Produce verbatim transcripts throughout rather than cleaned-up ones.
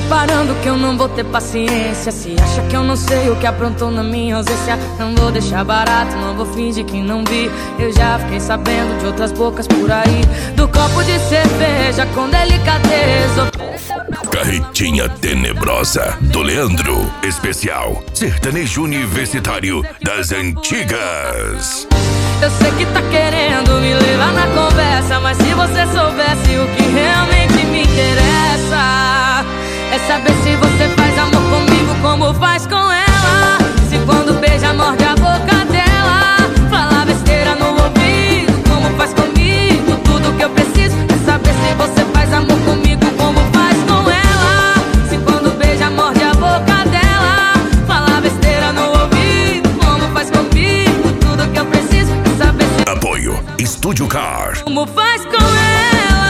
preparando que eu não vou ter paciência. Se acha que eu não sei o que aprontou na minha ausência, não vou deixar barato, não vou fingir que não vi. Eu já fiquei sabendo de outras bocas por aí, do copo de cerveja com delicadeza. Carretinha Tenebrosa do Leandro, especial sertanejo universitário das antigas. Eu sei que tá querendo me levar na conversa, mas se você soubesse o que realmente me interessa, é saber se você faz amor comigo como faz com ela. Se quando beija morde a boca dela, fala besteira no ouvido como faz comigo. Tudo que eu preciso é saber se você faz amor comigo como faz com ela. Se quando beija morde a boca dela, fala besteira no ouvido como faz comigo. Tudo que eu preciso é saber se... Apoio Estúdio Car. Como faz com ela.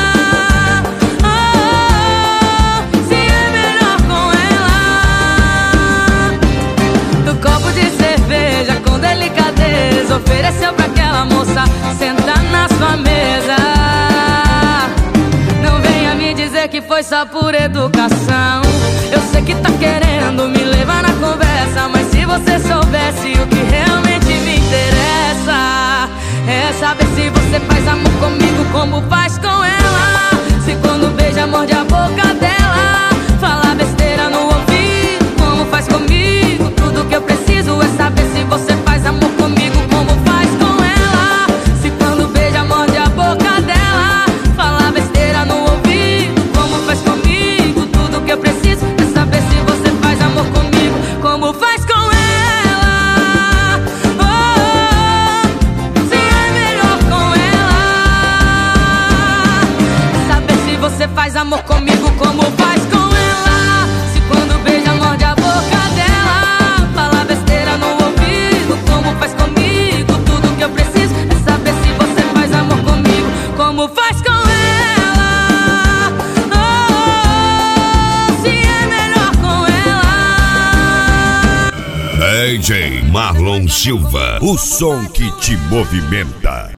Ofereceu pra aquela moça sentar na sua mesa. Não venha me dizer que foi só por educação. Eu sei que tá querendo me levar na conversa, mas se você soubesse o que realmente me interessa, é saber se você faz amor comigo como faz com ela. Se quando beija morde a boca dela, fala besteira no ouvido como faz comigo. Tudo que eu preciso é saber se você faz amor comigo como faz com ela. Se quando beija morde a boca dela, fala besteira no ouvido como faz comigo. Tudo que eu preciso é saber se você faz amor comigo como faz com ela. Oh, oh, oh, se é melhor com ela. É saber se você faz amor comigo como faz com ela. Se quando beija morde a boca dela, fala besteira no ouvido como faz comigo. Tudo que eu preciso é saber se você faz amor comigo como faz com ela. Oh, oh, oh, se é melhor com ela. D J Marlon Silva, o som que te movimenta.